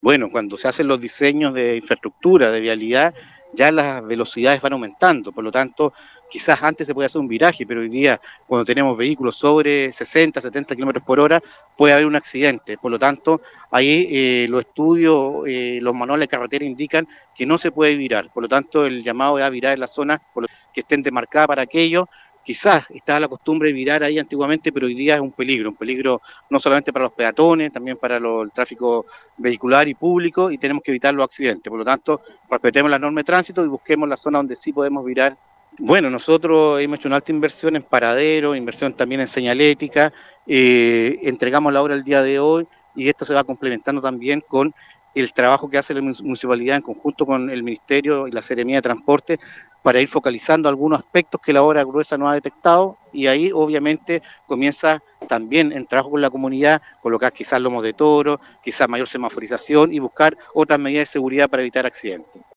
Bueno, cuando se hacen los diseños de infraestructura, de vialidad, ya las velocidades van aumentando, por lo tanto, quizás antes se podía hacer un viraje, pero hoy día, cuando tenemos vehículos sobre 60, 70 kilómetros por hora, puede haber un accidente. Por lo tanto, ahí los estudios, los manuales de carretera indican que no se puede virar. Por lo tanto, el llamado es a virar en las zonas que estén demarcadas para aquello. Quizás estaba la costumbre de virar ahí antiguamente, pero hoy día es un peligro no solamente para los peatones, también para el tráfico vehicular y público, y tenemos que evitar los accidentes. Por lo tanto, respetemos la norma de tránsito y busquemos la zona donde sí podemos virar. Bueno, nosotros hemos hecho una alta inversión en paradero, inversión también en señalética, entregamos la obra el día de hoy y esto se va complementando también con el trabajo que hace la municipalidad en conjunto con el Ministerio y la Seremía de Transporte para ir focalizando algunos aspectos que la obra gruesa no ha detectado, y ahí obviamente comienza también en trabajo con la comunidad, colocar quizás lomos de toro, quizás mayor semaforización y buscar otras medidas de seguridad para evitar accidentes.